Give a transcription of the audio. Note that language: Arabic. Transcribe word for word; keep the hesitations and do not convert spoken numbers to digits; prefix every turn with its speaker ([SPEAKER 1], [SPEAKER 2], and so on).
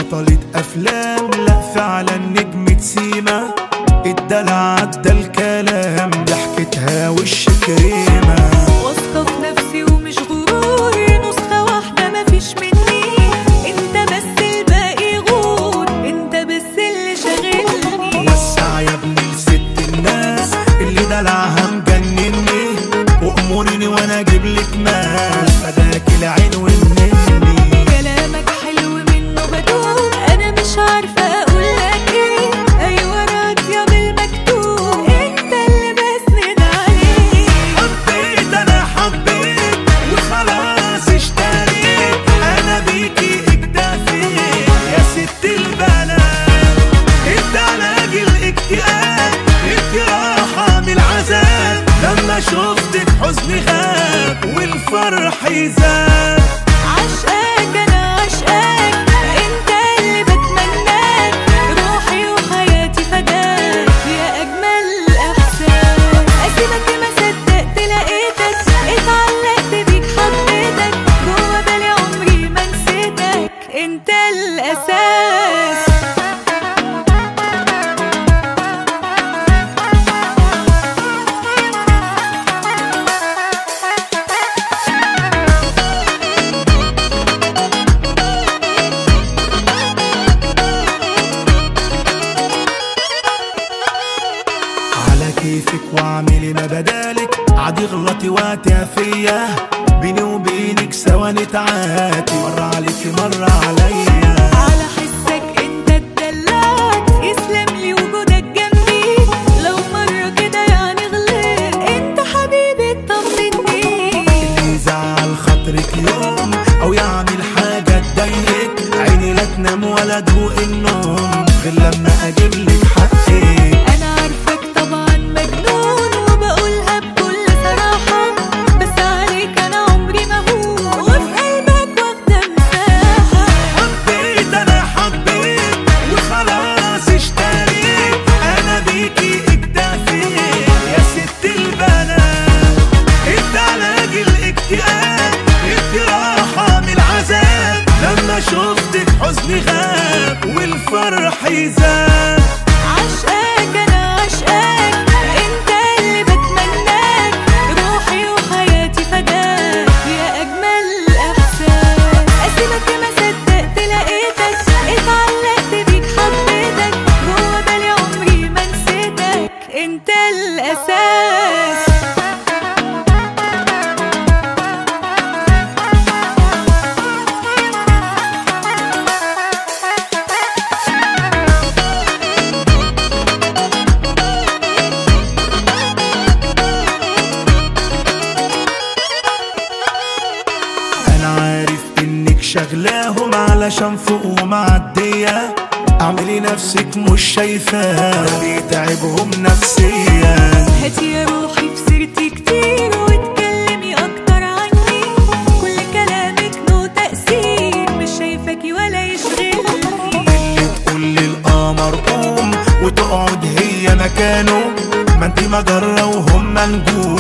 [SPEAKER 1] بطلة افلام، لا فعلا نجمة سيما. الدلع عدى الكلام، ضحكتها وش كريمة.
[SPEAKER 2] واثقة في نفسي ومش غرور، نسخة واحدة مفيش مني. انت بس الباقي غور، انت بس اللي شاغلني.
[SPEAKER 1] وسع يا ابني لست الناس اللي دلعها مجنني، وامورني وانا اجيبلك ناس فداك العين والنني.
[SPEAKER 2] كلامك حلو منه بدوب، انا مش عارفة اقولك ايه. ايوه راضية بالمكتوب، انت اللي بسند عليه.
[SPEAKER 1] حبيت انا حبيت وخلاص اشتريت، انا بيكي اكتفيت يا ست البنات. انت علاج الاكتئاب، انت راحة من العذاب. لما شفتك حزني غاب والفرح زاد.
[SPEAKER 2] عشقاك انا عشقاك، انت اللي بتمناك. روحي وحياتي فداك يا اجمل احساس. اسيبك ما صدقت لقيتك، اتعلقت بيك حبيتك. جوا بالي عمري ما نسيتك، انت الاساس.
[SPEAKER 1] كيفك واعملي ما بدالك، عادي غلطي واتها فيا. بيني وبينك سوا نتعاتي، مرة عليكي مرة عليا.
[SPEAKER 2] على حسك انت اتدلعت، يسلم لي وجودك جنبي. لو مرة كده يعني غلط، انت حبيبي اطمني.
[SPEAKER 1] اللي يزعل خاطرك يوم او يعمل حاجة تضايقك، عيني لا تنام ولا تدوق النوم غير لما اجيبلك حقك.
[SPEAKER 2] انا عارفك طبعا مجنون، وبقولها بكل صراحة. بس عليك انا عمري ما هون، وفي قلبك واخدة مساحة.
[SPEAKER 1] حبيت انا حبيت وخلاص اشتريت، انا بيكي اكتفيت يا ست البنات. انت علاج الاكتئاب، انت راحة من العذاب. لما شفتك حزني غاب والفرح زاد.
[SPEAKER 2] عشقاك انا عشقاك، انت اللي بتمناك. روحي وحياتي فداك يا اجمل احساس. اسيبك ما صدقت لقيتك، اتعلقت بيك حبيتك. جوا بالي عمري ما نسيتك، انت الاساس.
[SPEAKER 1] شغلاهم علشان فوق ومعدية، اعملي نفسك مش شايفاها، بيتعبهم نفسيا.
[SPEAKER 2] هاتي يا روحي في سيرتي كتير، واتكلمي اكتر عني. كل كلامك له تأثير، مش شايفاكي ولا يشغلني.
[SPEAKER 1] اللي تقول للقمر قوم وتقعد هي مكانه، ما انتي مجرة وهم نجوم.